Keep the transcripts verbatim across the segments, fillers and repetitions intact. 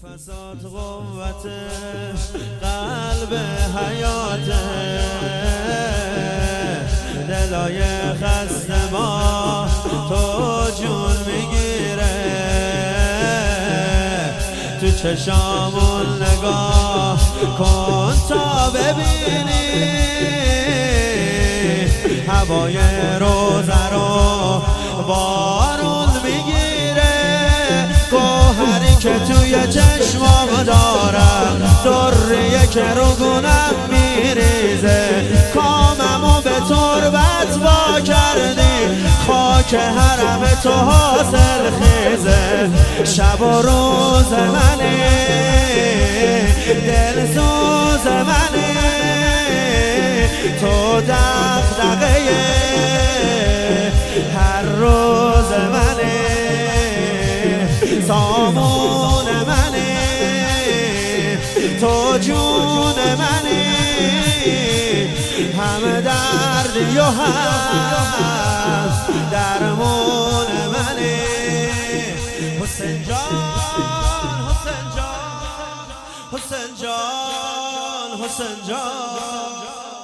نفسات قوت قلب حیات دلای خسته ما تو جون میگیره تو چشامون نگاه کن تا ببینی هوای روزه رو بارون میگیره گوهری که توی چشمام دارم دریه که رو گونم میریزه کاممو به تربت وا کردی خاک حرم تو حاصل خیزه شب و روز منه دل سوز منه تو دغدغه هر روز منه سامون منه تو جون منه همه دردی و هم درمون منه حسین جان حسین جان حسین جان حسین جان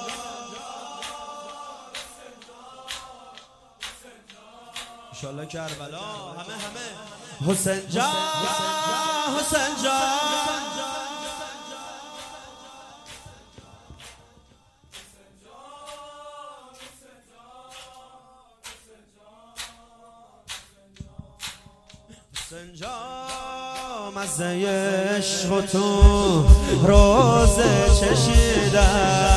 انشالله کربلا همه همه حسین جان حسین جان حسین جان مزه عشق تو روزه چشیدم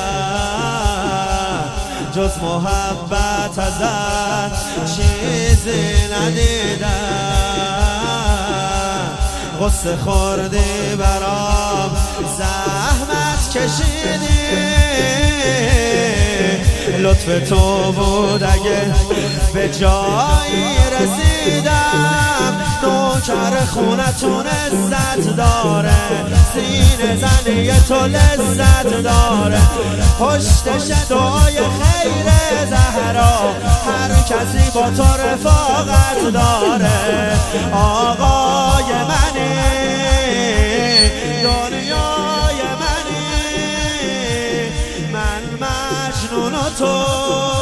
جز محبت ازت چیزی ندیدم غصه خوردی برام زحمت کشیدی لطف تو بود اگه به جایی رسیدم نوکر خونتون عزت داره سینه زنی تو لذت داره پشتش دعای خیر زهرا هر کسی با تو رفاقت داره آقای منی دنیای منی من مجنون و تو